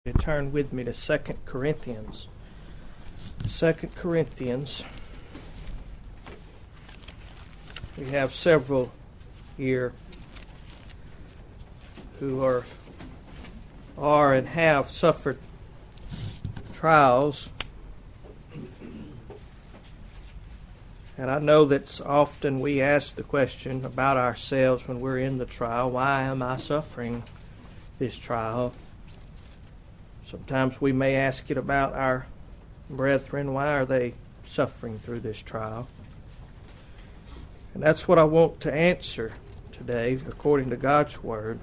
Turn with me to 2 Corinthians. 2 Corinthians. We have several here who are and have suffered trials. And I know that often we ask the question about ourselves when we're in the trial, why am I suffering this trial? Sometimes we may ask it about our brethren. Why are they suffering through this trial? And that's what I want to answer today, according to God's Word.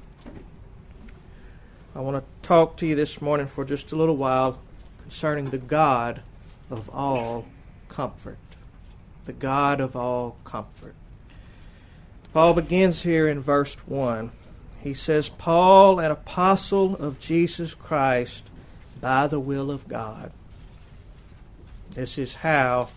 I want to talk to you this morning for just a little while concerning the God of all comfort. The God of all comfort. Paul begins here in verse 1. He says, Paul, an apostle of Jesus Christ, by the will of God. This is how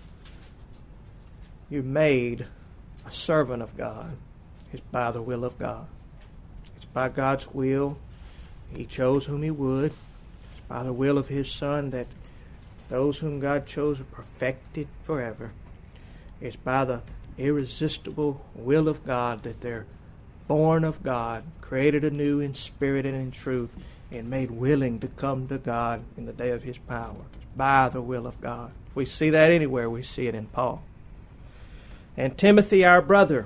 you're made a servant of God. It's by the will of God. It's by God's will. He chose whom He would. It's by the will of His Son that those whom God chose are perfected forever. It's by the irresistible will of God that they're born of God, created anew in spirit and in truth, and made willing to come to God in the day of His power. It's by the will of God. If we see that anywhere, we see it in Paul. And Timothy, our brother.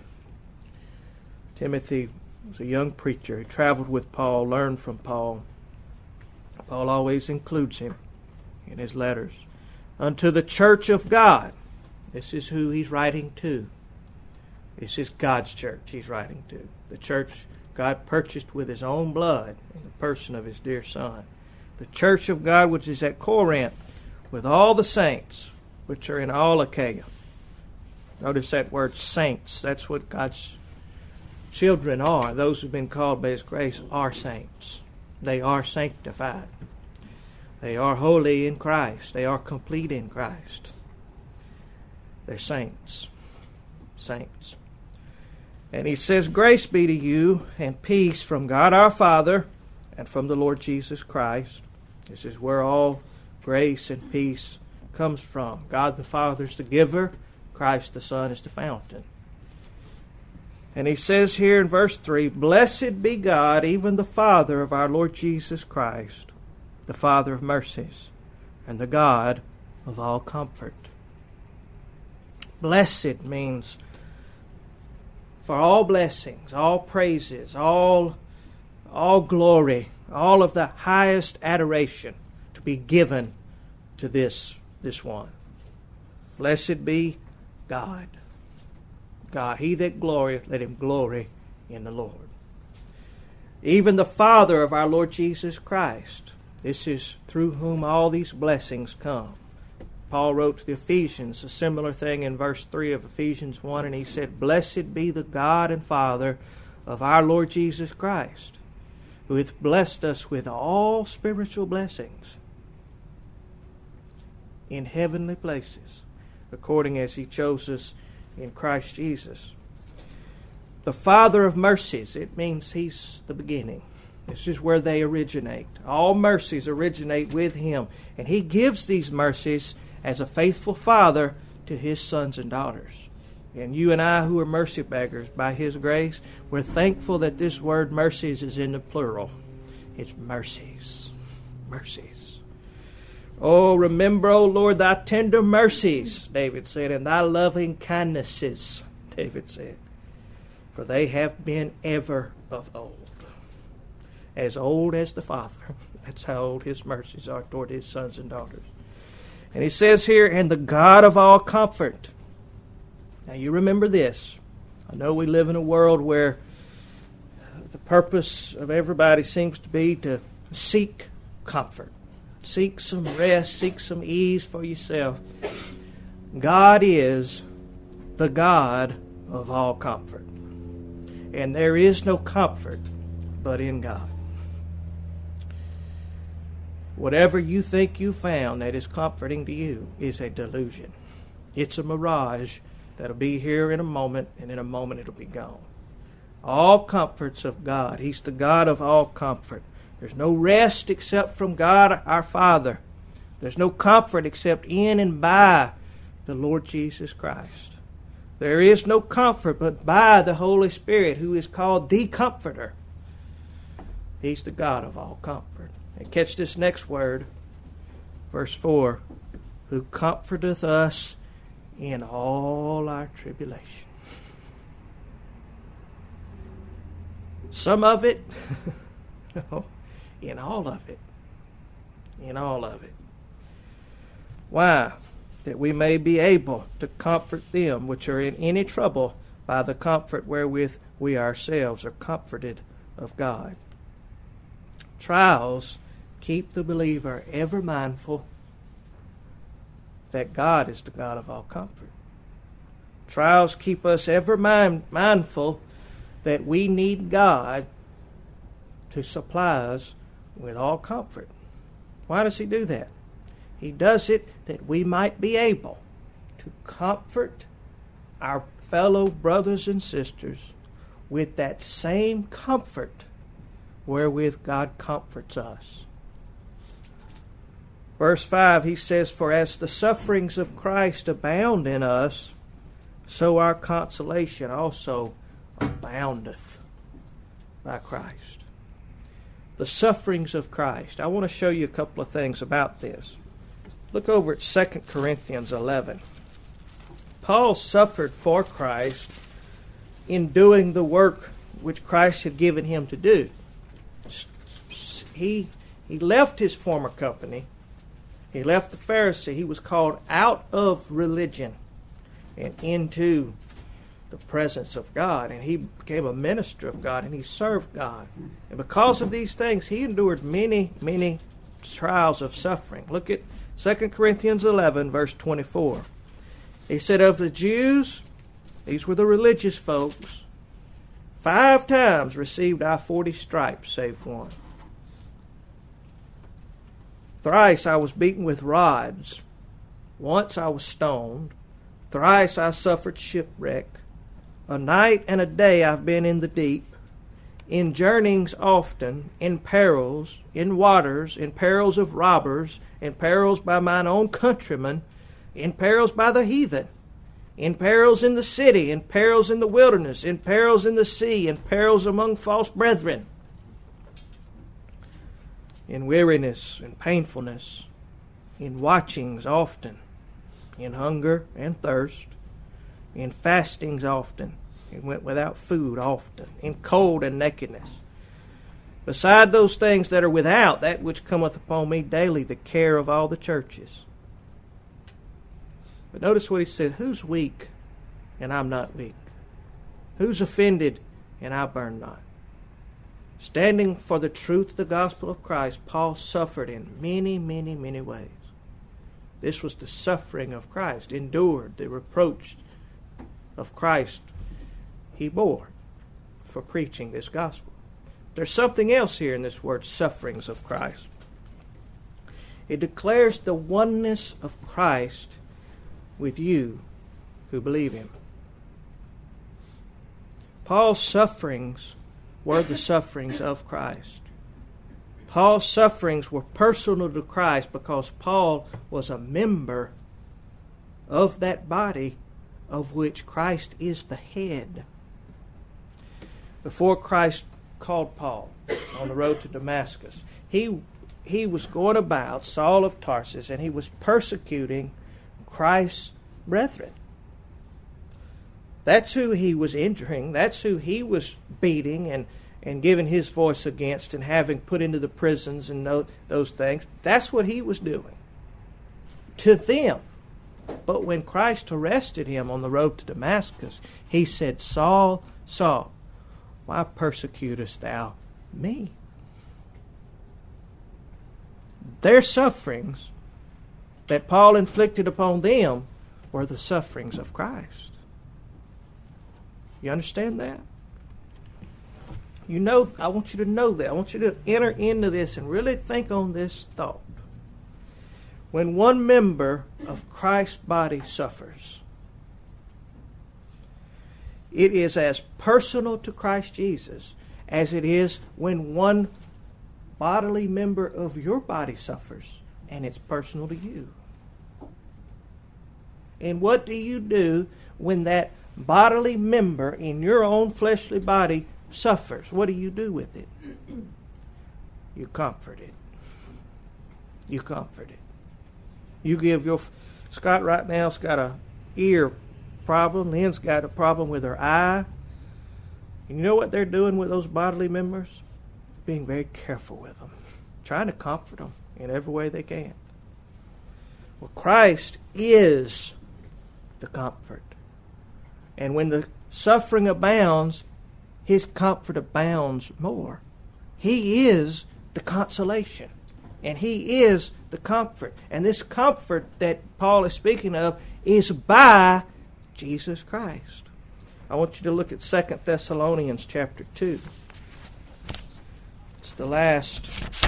Timothy was a young preacher. He traveled with Paul, learned from Paul. Paul always includes him in his letters. Unto the church of God. This is who he's writing to. This is God's church he's writing to. The church God purchased with His own blood in the person of His dear Son. The church of God which is at Corinth with all the saints which are in all Achaia. Notice that word saints. That's what God's children are. Those who've been called by His grace are saints. They are sanctified. They are holy in Christ. They are complete in Christ. They're saints. Saints. And he says, grace be to you and peace from God our Father and from the Lord Jesus Christ. This is where all grace and peace comes from. God the Father is the giver. Christ the Son is the fountain. And he says here in verse 3, blessed be God, even the Father of our Lord Jesus Christ, the Father of mercies, and the God of all comfort. Blessed means for all blessings, all praises, all glory, all of the highest adoration to be given to this one. Blessed be God. God, He that glorieth, let him glory in the Lord. Even the Father of our Lord Jesus Christ. This is through whom all these blessings come. Paul wrote to the Ephesians a similar thing in verse 3 of Ephesians 1, and he said, blessed be the God and Father of our Lord Jesus Christ, who hath blessed us with all spiritual blessings in heavenly places, according as He chose us in Christ Jesus. The Father of mercies, it means He's the beginning. This is where they originate. All mercies originate with Him, and He gives these mercies as a faithful Father to His sons and daughters. And you and I who are mercy beggars, by His grace, we're thankful that this word mercies is in the plural. It's mercies. Mercies. Oh, remember, O Lord, Thy tender mercies, David said, and Thy loving kindnesses, David said. For they have been ever of old. As old as the Father. That's how old His mercies are toward His sons and daughters. And he says here, and the God of all comfort. Now you remember this. I know we live in a world where the purpose of everybody seems to be to seek comfort. Seek some rest, seek some ease for yourself. God is the God of all comfort. And there is no comfort but in God. Whatever you think you found that is comforting to you is a delusion. It's a mirage that'll be here in a moment, and in a moment it'll be gone. All comforts of God. He's the God of all comfort. There's no rest except from God our Father. There's no comfort except in and by the Lord Jesus Christ. There is no comfort but by the Holy Spirit, who is called the Comforter. He's the God of all comfort. And catch this next word, verse 4, who comforteth us in all our tribulation. Some of it, no, in all of it. In all of it. Why? That we may be able to comfort them which are in any trouble by the comfort wherewith we ourselves are comforted of God. Trials keep the believer ever mindful that God is the God of all comfort. Trials keep us ever mindful that we need God to supply us with all comfort. Why does He do that? He does it that we might be able to comfort our fellow brothers and sisters with that same comfort wherewith God comforts us. Verse 5, he says, for as the sufferings of Christ abound in us, so our consolation also aboundeth by Christ. The sufferings of Christ. I want to show you a couple of things about this. Look over at 2 Corinthians 11. Paul suffered for Christ in doing the work which Christ had given him to do. He left his former company. He left the Pharisee. He was called out of religion and into the presence of God. And he became a minister of God, and he served God. And because of these things, he endured many, many trials of suffering. Look at 2 Corinthians 11, verse 24. He said, of the Jews, these were the religious folks, 5 times received I 40 stripes, save one. Thrice I was beaten with rods. Once I was stoned. Thrice I suffered shipwreck. A night and a day I've been in the deep. In journeyings often, in perils, in waters, in perils of robbers, in perils by mine own countrymen, in perils by the heathen, in perils in the city, in perils in the wilderness, in perils in the sea, in perils among false brethren, in weariness and painfulness, in watchings often, in hunger and thirst, in fastings often, and went without food often, in cold and nakedness. Beside those things that are without, that which cometh upon me daily, the care of all the churches. But notice what he said, who's weak and I'm not weak? Who's offended and I burn not? Standing for the truth of the gospel of Christ, Paul suffered in many, many, many ways. This was the suffering of Christ, endured, the reproach of Christ he bore for preaching this gospel. There's something else here in this word, sufferings of Christ. It declares the oneness of Christ with you who believe him. Paul's sufferings were the sufferings of Christ. Paul's sufferings were personal to Christ because Paul was a member of that body of which Christ is the head. Before Christ called Paul on the road to Damascus, he was going about, Saul of Tarsus, and he was persecuting Christ's brethren. That's who he was injuring. That's who he was beating and giving his voice against and having put into the prisons and those things. That's what he was doing to them. But when Christ arrested him on the road to Damascus, he said, Saul, Saul, why persecutest thou me? Their sufferings that Paul inflicted upon them were the sufferings of Christ. You understand that? You know, I want you to know that. I want you to enter into this and really think on this thought. When one member of Christ's body suffers, it is as personal to Christ Jesus as it is when one bodily member of your body suffers, and it's personal to you. And what do you do when that bodily member in your own fleshly body suffers? What do you do with it? You comfort it. You comfort it. You give your... Scott right now's got a ear problem. Lynn's got a problem with her eye. And you know what they're doing with those bodily members? Being very careful with them. Trying to comfort them in every way they can. Well, Christ is the comfort. And when the suffering abounds, His comfort abounds more. He is the consolation. And He is the comfort. And this comfort that Paul is speaking of is by Jesus Christ. I want you to look at 2 Thessalonians chapter 2. It's the last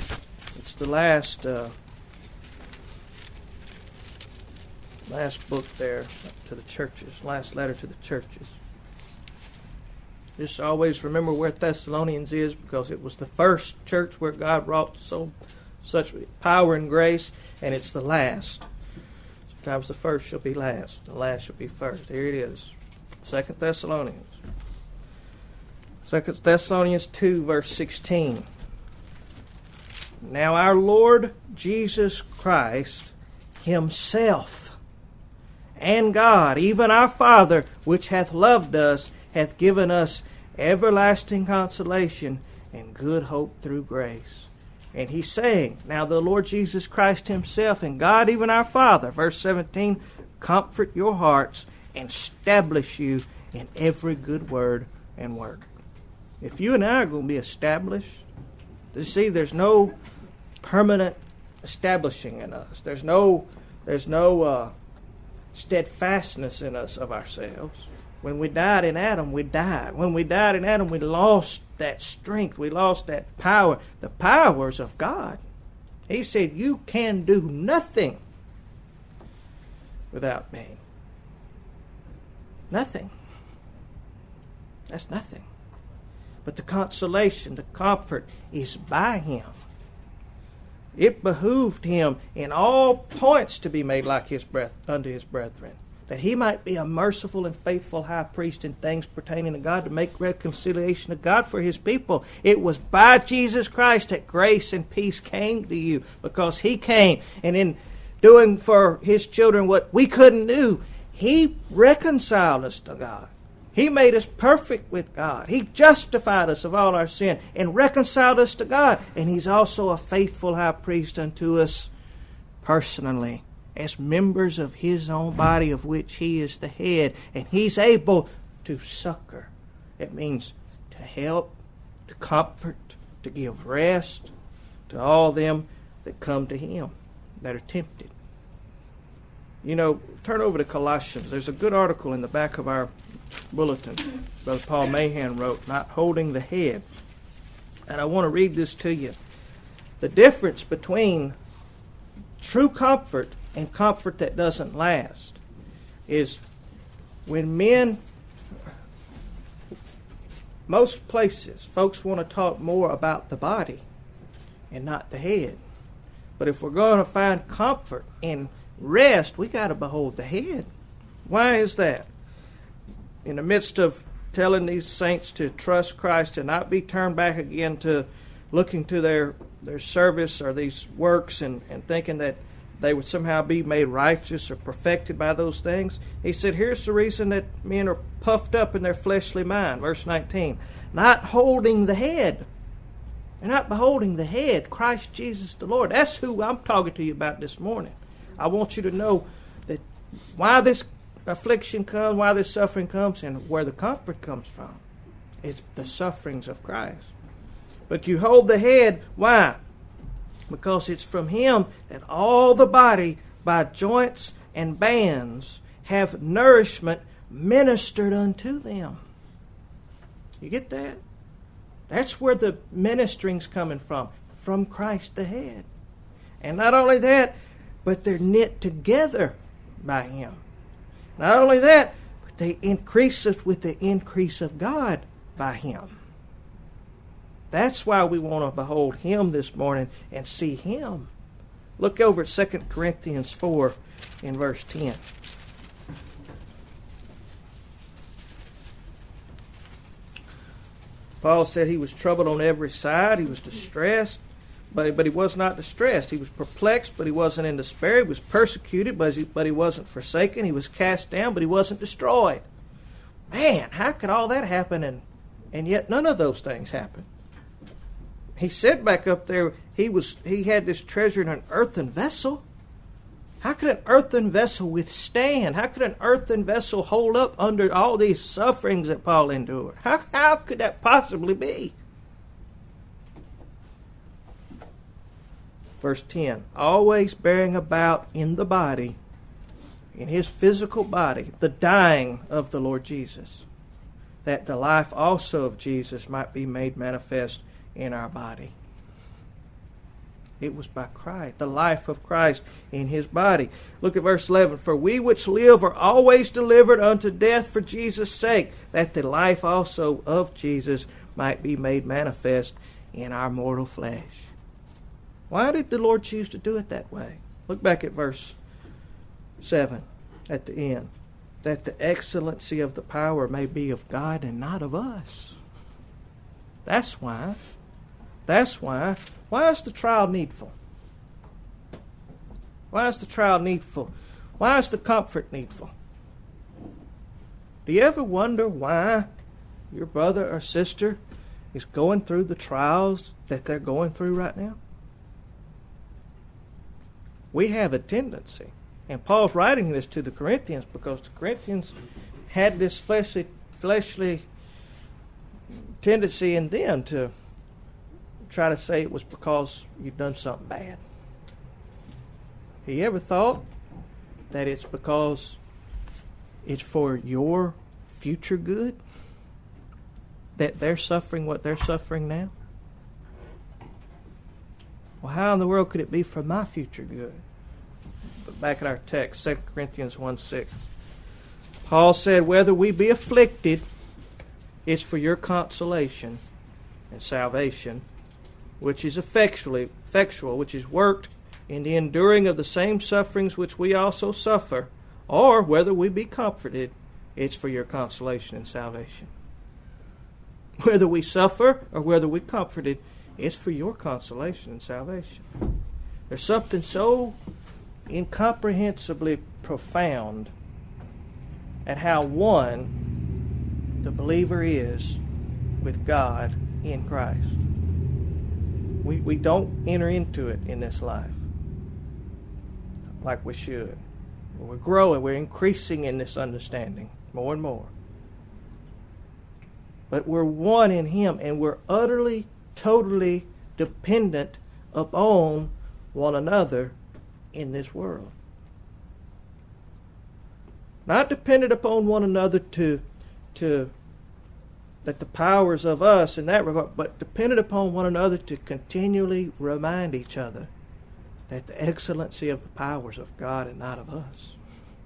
book there to the churches, last letter to the churches. Just always remember where Thessalonians is, because it was the first church where God wrought such power and grace, and it's the last. Sometimes the first shall be last, the last shall be first. Here it is, 2 Thessalonians. 2 Thessalonians 2, verse 16. Now our Lord Jesus Christ Himself and God, even our Father, which hath loved us, hath given us everlasting consolation and good hope through grace. And He's saying, now the Lord Jesus Christ Himself and God, even our Father, verse 17, comfort your hearts and establish you in every good word and work. If you and I are going to be established, you see, there's no permanent establishing in us. There's no steadfastness in us of ourselves. When we died in Adam, we died. When we died in Adam, we lost that strength. We lost that power. The powers of God. He said, you can do nothing without me. Nothing. That's nothing. But the consolation, the comfort is by Him. It behooved Him in all points to be made like unto His brethren, that He might be a merciful and faithful high priest in things pertaining to God, to make reconciliation to God for His people. It was by Jesus Christ that grace and peace came to you, because He came, and in doing for His children what we couldn't do, He reconciled us to God. He made us perfect with God. He justified us of all our sin and reconciled us to God. And He's also a faithful high priest unto us personally, as members of His own body, of which He is the head. And He's able to succor. It means to help, to comfort, to give rest to all them that come to Him, that are tempted. You know, turn over to Colossians. There's a good article in the back of our bulletin Brother Paul Mahan wrote, Not Holding the Head. And I want to read this to you. The difference between true comfort and comfort that doesn't last is when most places, folks want to talk more about the body and not the head. But if we're going to find comfort and rest, we got to behold the head. Why is that? In the midst of telling these saints to trust Christ and not be turned back again to looking to their service or these works and thinking that they would somehow be made righteous or perfected by those things, He said, here's the reason that men are puffed up in their fleshly mind. Verse 19, not holding the head. They're not beholding the head, Christ Jesus the Lord. That's who I'm talking to you about this morning. I want you to know that why this affliction comes, why this suffering comes, and where the comfort comes from. It's the sufferings of Christ. But you hold the head, why? Because it's from Him that all the body, by joints and bands, have nourishment ministered unto them. You get that? That's where the ministering's coming from Christ the head. And not only that, but they're knit together by Him. Not only that, but they increase us with the increase of God by Him. That's why we want to behold Him this morning and see Him. Look over at 2 Corinthians 4 in verse 10. Paul said he was troubled on every side. He was distressed, but he was not distressed. He was perplexed, but he wasn't in despair. He was persecuted, but he wasn't forsaken. He was cast down, but he wasn't destroyed. Man, how could all that happen and yet none of those things happened? He said back up there he had this treasure in an earthen vessel. How could an earthen vessel withstand? How could an earthen vessel hold up under all these sufferings that Paul endured? How could that possibly be? Verse 10, always bearing about in the body, in his physical body, the dying of the Lord Jesus, that the life also of Jesus might be made manifest in our body. It was by Christ, the life of Christ in his body. Look at verse 11. For we which live are always delivered unto death for Jesus' sake, that the life also of Jesus might be made manifest in our mortal flesh. Why did the Lord choose to do it that way? Look back at verse 7 at the end. That the excellency of the power may be of God and not of us. That's why. That's why. Why is the trial needful? Why is the trial needful? Why is the comfort needful? Do you ever wonder why your brother or sister is going through the trials that they're going through right now? We have a tendency, and Paul's writing this to the Corinthians because the Corinthians had this fleshly tendency in them to try to say it was because you've done something bad. Have you ever thought that it's because it's for your future good that they're suffering what they're suffering now? Well, how in the world could it be for my future good? But back at our text, 2 Corinthians 1:6. Paul said, whether we be afflicted, it's for your consolation and salvation, which is effectual, which is worked in the enduring of the same sufferings which we also suffer, or whether we be comforted, it's for your consolation and salvation. Whether we suffer or whether we comforted, it's for your consolation and salvation. There's something so incomprehensibly profound at how one the believer is with God in Christ. We don't enter into it in this life like we should. We're growing, we're increasing in this understanding more and more. But we're one in Him, and we're utterly, totally dependent upon one another in this world. Not dependent upon one another to that the powers of us in that regard, but dependent upon one another to continually remind each other that the excellency of the powers of God and not of us.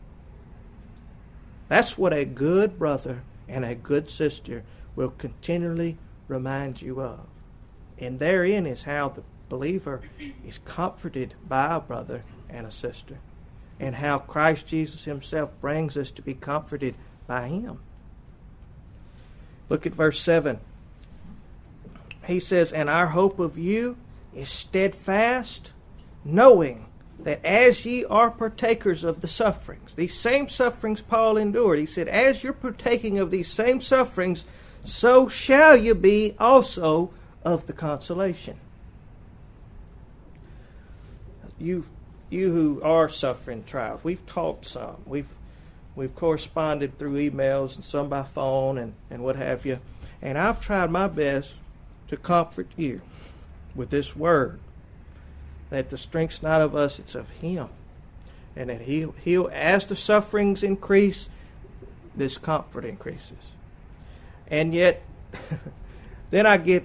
That's what a good brother and a good sister will continually remind you of. And therein is how the believer is comforted by a brother and a sister, and how Christ Jesus Himself brings us to be comforted by Him. Look at verse 7. He says, and our hope of you is steadfast, knowing that as ye are partakers of the sufferings, these same sufferings Paul endured, he said, as you're partaking of these same sufferings, so shall you be also of the consolation. You who are suffering trials, we've talked some. We've corresponded through emails and some by phone and what have you. And I've tried my best to comfort you with this word, that the strength's not of us, it's of Him. And that He'll as the sufferings increase, this comfort increases. And yet, then I get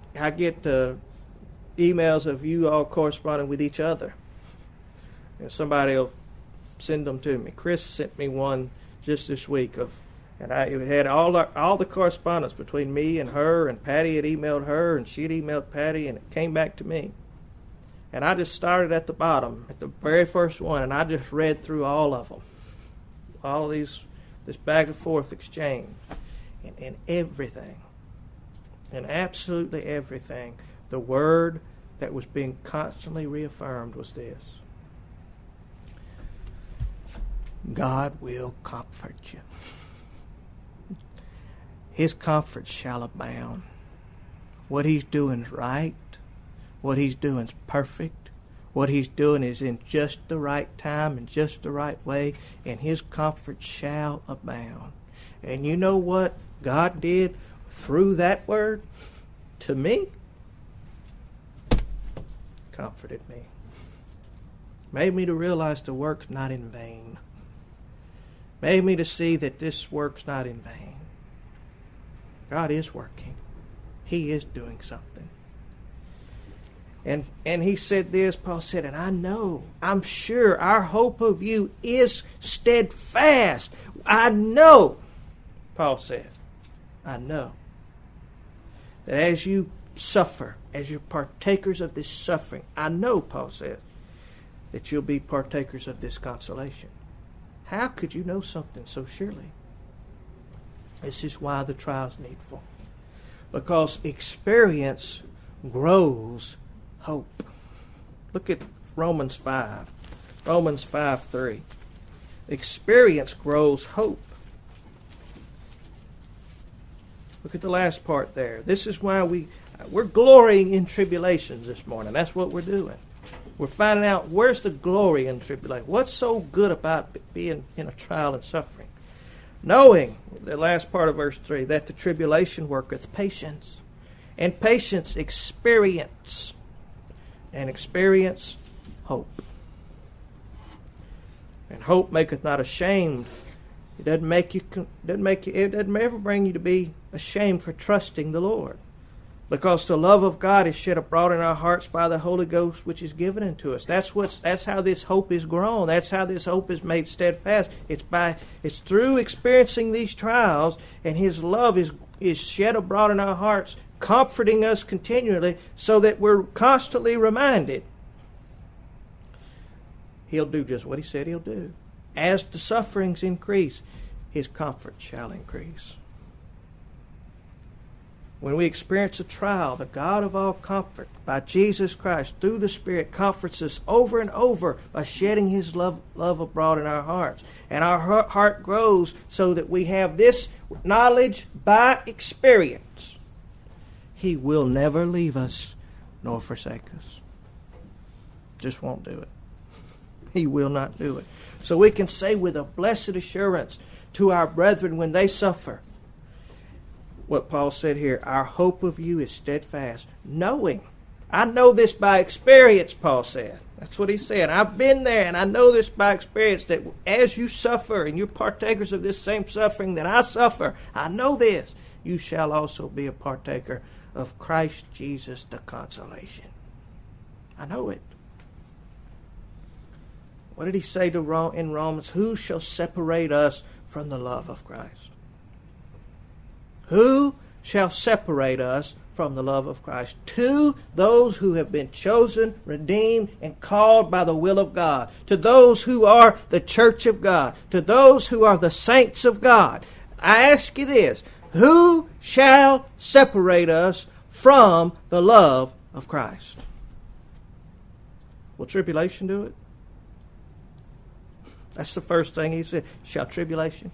emails of you all corresponding with each other. Somebody will send them to me. Chris sent me one just this week of And it had all the correspondence between me and her, and Patty had emailed her, and she had emailed Patty, and it came back to me. And I just started at the bottom, at the very first one, and I just read through all of them. All of this back and forth exchange. And everything, and absolutely everything, the word that was being constantly reaffirmed was this: God will comfort you. His comfort shall abound. What He's doing is right. What He's doing is perfect. What He's doing is in just the right time and just the right way, and His comfort shall abound. And you know what God did through that word to me? Comforted me. Made me to realize the work's not in vain. Made me to see that this work's not in vain. God is working. He is doing something. And he said this, Paul said, and I know, I'm sure our hope of you is steadfast. I know, Paul said, I know that as you suffer, as you're partakers of this suffering, I know, Paul says, that you'll be partakers of this consolation. How could you know something so surely? This is why the trial is needful. Because experience grows hope. Look at Romans 5. Romans 5:3. Experience grows hope. Look at the last part there. This is why we're glorying in tribulations this morning. That's what we're doing. We're finding out where's the glory in tribulation. What's so good about being in a trial and suffering? Knowing, the last part of verse 3, that the tribulation worketh patience. And patience experience. And experience hope. And hope maketh not ashamed. It doesn't ever bring you to be ashamed for trusting the Lord. Because the love of God is shed abroad in our hearts by the Holy Ghost which is given unto us. That's how this hope is grown. That's how this hope is made steadfast. It's through experiencing these trials, and His love is shed abroad in our hearts, comforting us continually, so that we're constantly reminded He'll do just what He said He'll do. As the sufferings increase, His comfort shall increase. When we experience a trial, the God of all comfort, by Jesus Christ, through the Spirit, comforts us over and over by shedding His love abroad in our hearts. And our heart grows so that we have this knowledge by experience. He will never leave us nor forsake us. Just won't do it. He will not do it. So we can say with a blessed assurance to our brethren when they suffer, what Paul said here, our hope of you is steadfast, knowing. I know this by experience, Paul said. That's what he said. I've been there, and I know this by experience, that as you suffer, and you're partakers of this same suffering that I suffer, I know this, you shall also be a partaker of Christ Jesus the consolation. I know it. What did he say in Romans? Who shall separate us from the love of Christ? Who shall separate us from the love of Christ? To those who have been chosen, redeemed, and called by the will of God. To those who are the church of God. To those who are the saints of God. I ask you this. Who shall separate us from the love of Christ? Will tribulation do it? That's the first thing he said. Shall tribulation?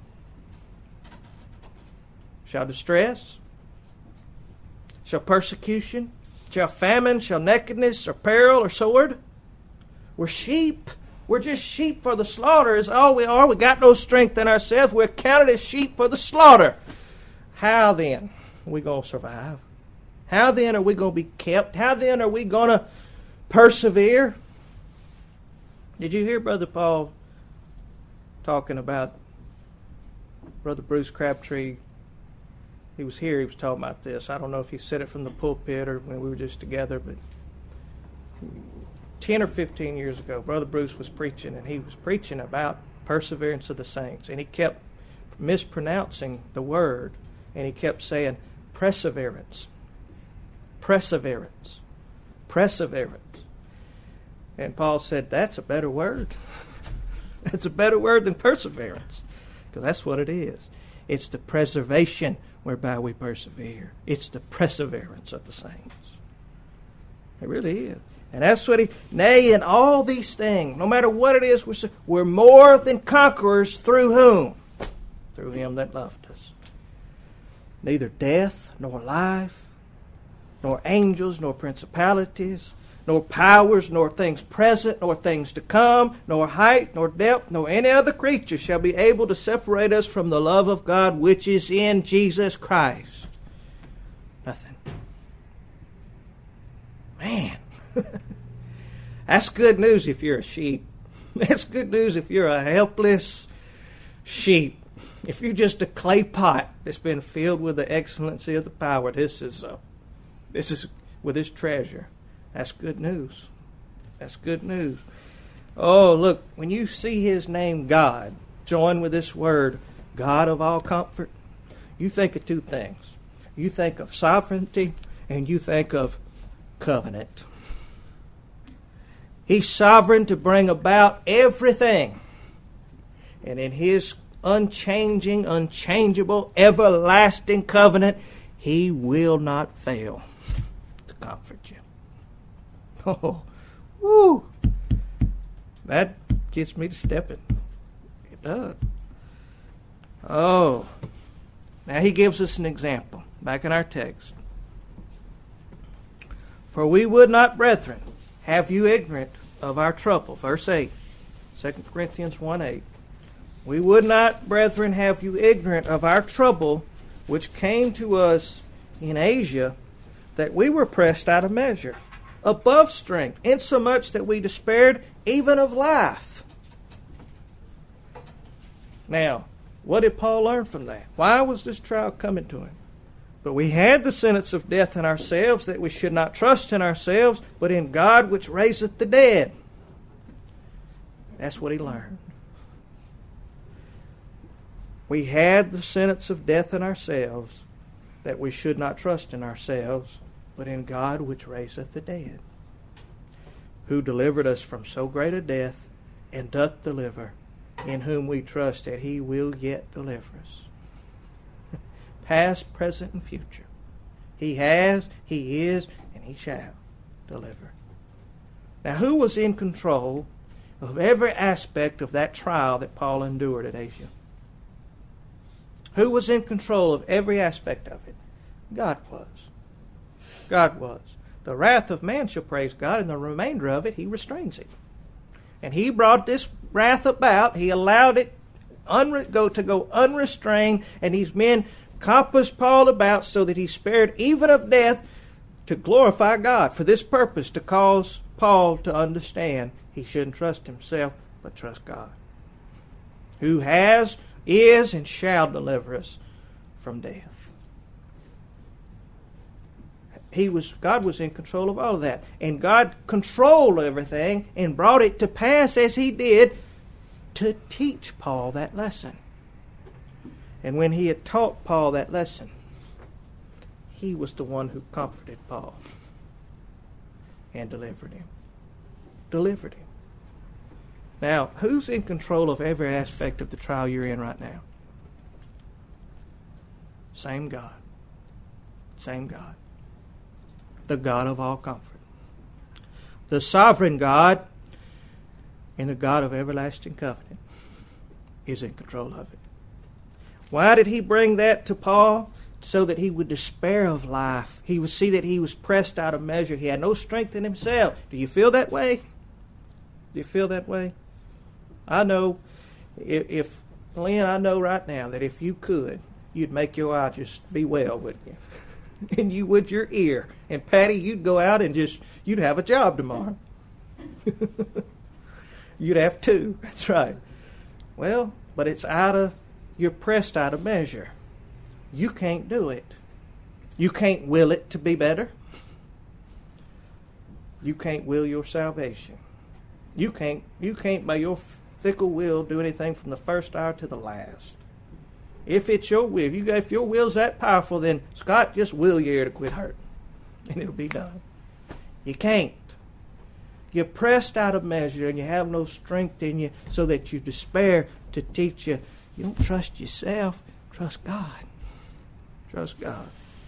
Shall distress? Shall persecution? Shall famine? Shall nakedness? Or peril? Or sword? We're sheep. We're just sheep for the slaughter is all we are. We got no strength in ourselves. We're counted as sheep for the slaughter. How then are we going to survive? How then are we going to be kept? How then are we going to persevere? Did you hear Brother Paul talking about Brother Bruce Crabtree? He was here, he was talking about this. I don't know if he said it from the pulpit or when we were just together, but 10 or 15 years ago, Brother Bruce was preaching, and he was preaching about perseverance of the saints. And he kept mispronouncing the word, and he kept saying, perseverance, perseverance, perseverance. And Paul said, that's a better word. It's a better word than perseverance, because that's what it is. It's the preservation whereby we persevere. It's the perseverance of the saints. It really is. And that's what nay, in all these things, no matter what it is, we're more than conquerors through whom? Through him that loved us. Neither death, nor life, nor angels, nor principalities, nor powers, nor things present, nor things to come, nor height, nor depth, nor any other creature shall be able to separate us from the love of God which is in Jesus Christ. Nothing. Man, that's good news if you're a sheep. That's good news if you're a helpless sheep. If you're just a clay pot that's been filled with the excellency of the power, this is with his treasure. That's good news. That's good news. Oh, look, when you see his name God joined with this word, God of all comfort, you think of two things. You think of sovereignty and you think of covenant. He's sovereign to bring about everything. And in his unchanging, unchangeable, everlasting covenant, he will not fail to comfort you. Oh, woo! That gets me to stepping. It does. Oh. Now he gives us an example back in our text. For we would not, brethren, have you ignorant of our trouble. Verse 8. 2 Corinthians 1:8. We would not, brethren, have you ignorant of our trouble which came to us in Asia, that we were pressed out of measure, above strength, insomuch that we despaired even of life. Now, what did Paul learn from that? Why was this trial coming to him? But we had the sentence of death in ourselves, that we should not trust in ourselves, but in God which raiseth the dead. That's what he learned. We had the sentence of death in ourselves, that we should not trust in ourselves, but in God which raiseth the dead, who delivered us from so great a death, and doth deliver, in whom we trust that he will yet deliver us. Past, present, and future. He has, he is, and he shall deliver. Now, who was in control of every aspect of that trial that Paul endured at Asia? Who was in control of every aspect of it? God was. God was. The wrath of man shall praise God, and the remainder of it, he restrains it. And he brought this wrath about. He allowed it to go unrestrained, and these men compassed Paul about so that he spared even of death to glorify God. For this purpose, to cause Paul to understand he shouldn't trust himself, but trust God, who has, is, and shall deliver us from death. God was in control of all of that. And God controlled everything and brought it to pass as he did to teach Paul that lesson. And when he had taught Paul that lesson, he was the one who comforted Paul and delivered him. Delivered him. Now, who's in control of every aspect of the trial you're in right now? Same God. Same God. The God of all comfort. The sovereign God and the God of everlasting covenant is in control of it. Why did he bring that to Paul? So that he would despair of life. He would see that he was pressed out of measure. He had no strength in himself. Do you feel that way? Do you feel that way? I know, if Lynn, I know right now that if you could, you'd make your eye just be well, wouldn't you? And you would your ear. And Patty, you'd go out and you'd have a job tomorrow. You'd have two. That's right. Well, but you're pressed out of measure. You can't do it. You can't will it to be better. You can't will your salvation. You can't by your fickle will do anything from the first hour to the last. If it's your will, if your will's that powerful, then Scott, just will your ear to quit hurting, and it'll be done. You can't. You're pressed out of measure, and you have no strength in you, so that you despair to teach you. You don't trust yourself. Trust God. Trust God.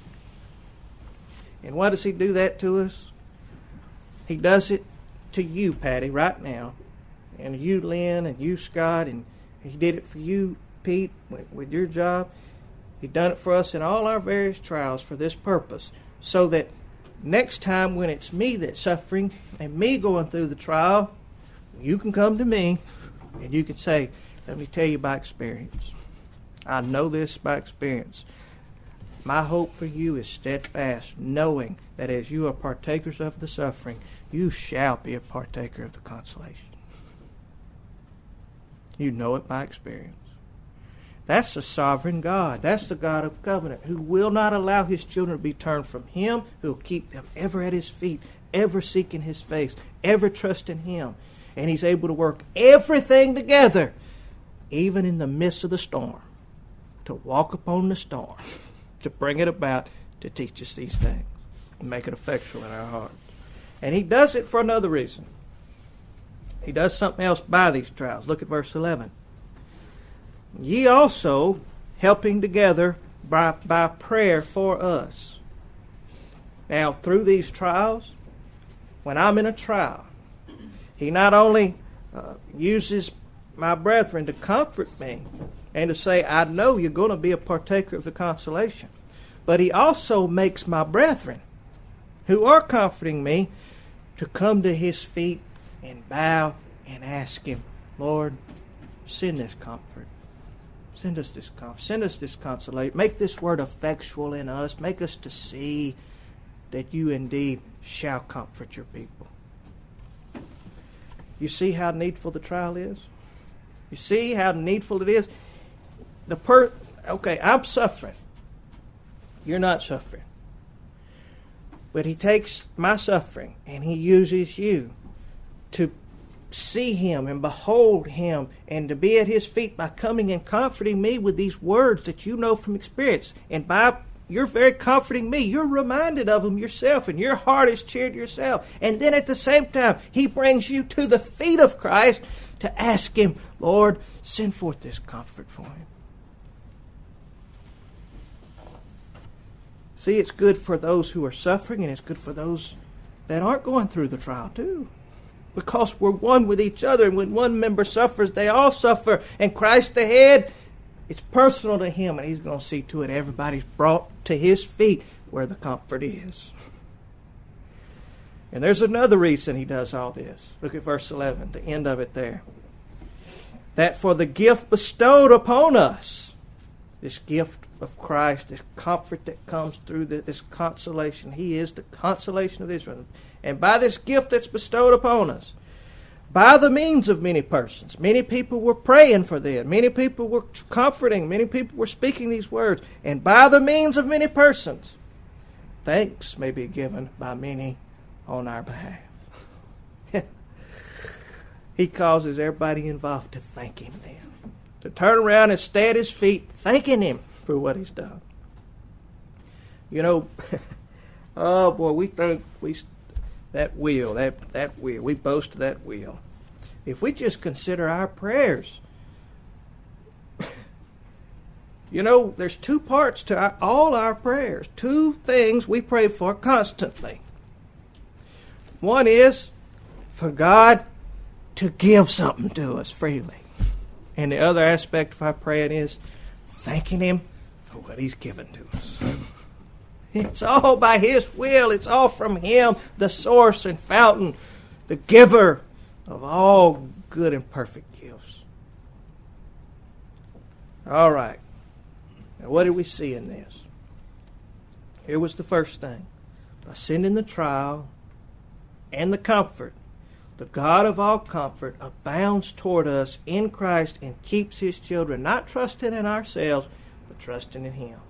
And why does He do that to us? He does it to you, Patty, right now, and you, Lynn, and you, Scott, and He did it for you, Pete, with your job. He done it for us in all our various trials for this purpose, so that next time when it's me that's suffering and me going through the trial, you can come to me and you can say, let me tell you by experience. I know this by experience. My hope for you is steadfast, knowing that as you are partakers of the suffering, you shall be a partaker of the consolation. You know it by experience. That's the sovereign God. That's the God of covenant, who will not allow His children to be turned from Him, who will keep them ever at His feet, ever seeking His face, ever trusting Him. And He's able to work everything together, even in the midst of the storm, to walk upon the storm, to bring it about, to teach us these things, and make it effectual in our hearts. And He does it for another reason. He does something else by these trials. Look at verse 11. Ye also helping together by prayer for us. Now, through these trials, when I'm in a trial, He not only uses my brethren to comfort me and to say, I know you're going to be a partaker of the consolation, but He also makes my brethren, who are comforting me, to come to His feet and bow and ask Him, Lord, send this comfort. Send us this comfort. Send us this consolation. Make this word effectual in us. Make us to see that you indeed shall comfort your people. You see how needful the trial is? You see how needful it is? Okay, I'm suffering. You're not suffering. But He takes my suffering and He uses you to see Him and behold Him and to be at His feet by coming and comforting me with these words that you know from experience. And by you're very comforting me, you're reminded of them yourself and your heart is cheered yourself. And then at the same time, He brings you to the feet of Christ to ask Him, Lord, send forth this comfort for him. See, it's good for those who are suffering, and it's good for those that aren't going through the trial too. Because we're one with each other, and when one member suffers, they all suffer. And Christ the head, it's personal to Him, and He's going to see to it everybody's brought to His feet where the comfort is. And there's another reason He does all this. Look at verse 11, the end of it there. That for the gift bestowed upon us, this gift of Christ, this comfort that comes through this consolation. He is the consolation of Israel. And by this gift that's bestowed upon us, by the means of many persons, many people were praying for them, many people were comforting, many people were speaking these words, and by the means of many persons, thanks may be given by many on our behalf. He causes everybody involved to thank Him then, to turn around and stay at His feet, thanking Him for what He's done. You know, oh boy, we think that wheel, we boast of that wheel. If we just consider our prayers, you know, there's two parts to all our prayers, two things we pray for constantly. One is for God to give something to us freely. And the other aspect of our praying is thanking Him for what He's given to us. It's all by His will. It's all from Him, the source and fountain, the giver of all good and perfect gifts. All right. Now, what did we see in this? Here was the first thing. By sending the trial and the comfort, the God of all comfort abounds toward us in Christ and keeps His children, not trusting in ourselves, but trusting in Him.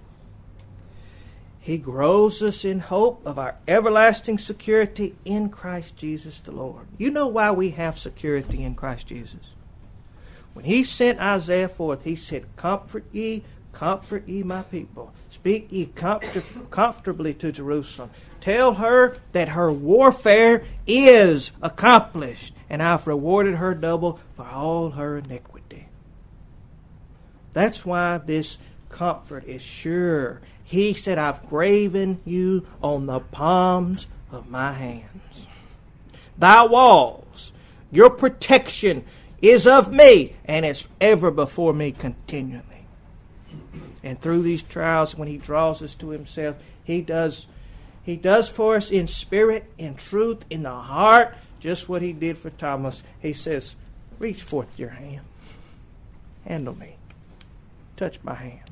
He grows us in hope of our everlasting security in Christ Jesus the Lord. You know why we have security in Christ Jesus? When he sent Isaiah forth, he said, comfort ye my people. Speak ye comfortably to Jerusalem. Tell her that her warfare is accomplished, and I've rewarded her double for all her iniquity. That's why this comfort is sure. He said, I've graven you on the palms of my hands. Thy walls, your protection is of me, and it's ever before me continually. And through these trials, when he draws us to himself, he does for us in spirit, in truth, in the heart, just what he did for Thomas. He says, reach forth your hand. Handle me. Touch my hands.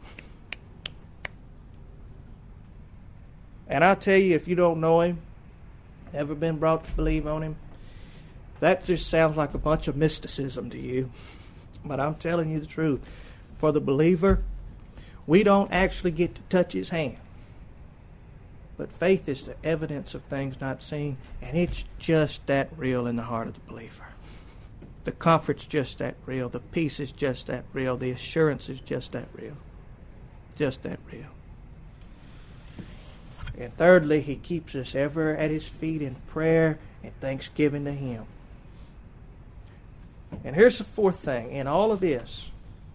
And I'll tell you, if you don't know him, never been brought to believe on him, that just sounds like a bunch of mysticism to you. But I'm telling you the truth. For the believer, we don't actually get to touch his hand. But faith is the evidence of things not seen, and it's just that real in the heart of the believer. The comfort's just that real. The peace is just that real. The assurance is just that real. Just that real. And thirdly, he keeps us ever at his feet in prayer and thanksgiving to him. And here's the fourth thing. In all of this,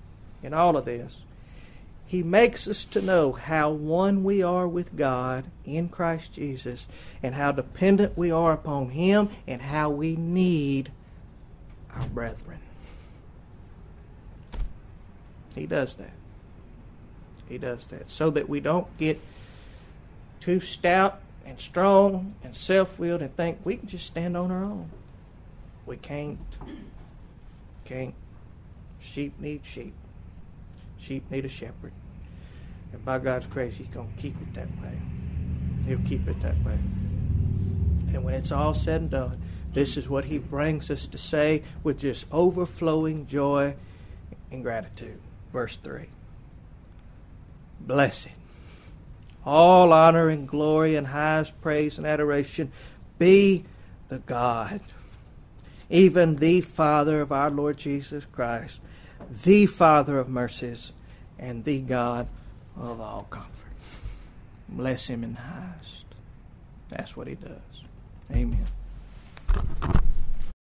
he makes us to know how one we are with God in Christ Jesus, and how dependent we are upon him, and how we need our brethren. He does that. He does that so that we don't get too stout and strong and self-willed and think we can just stand on our own. We can't. Sheep need sheep. Sheep need a shepherd. And by God's grace, he's going to keep it that way. He'll keep it that way. And when it's all said and done, this is what he brings us to say with just overflowing joy and gratitude. Verse 3. Blessed. All honor and glory and highest praise and adoration be the God, even the Father of our Lord Jesus Christ, the Father of mercies, and the God of all comfort. Bless him in the highest. That's what he does. Amen.